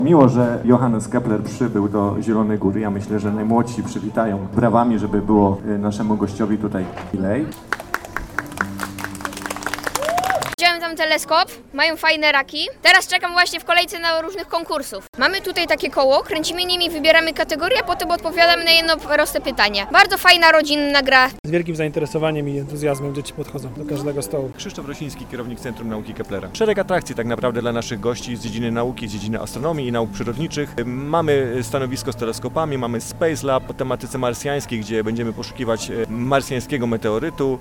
Miło, że Johannes Kepler przybył do Zielonej Góry. Ja myślę, że najmłodsi przywitają brawami, żeby było naszemu gościowi tutaj milej. Widziałem tam teleskop, mają fajne raki. Teraz czekam właśnie w kolejce na różnych konkursów. Mamy tutaj takie koło, kręcimy nimi, wybieramy kategorię, a potem odpowiadamy na jedno proste pytanie. Bardzo fajna, rodzinna gra. Z wielkim zainteresowaniem i entuzjazmem dzieci podchodzą do każdego stołu. Krzysztof Rosiński, kierownik Centrum Nauki Keplera. Szereg atrakcji tak naprawdę dla naszych gości z dziedziny nauki, z dziedziny astronomii i nauk przyrodniczych. Mamy stanowisko z teleskopami, mamy Space Lab o tematyce marsjańskiej, gdzie będziemy poszukiwać marsjańskiego meteorytu.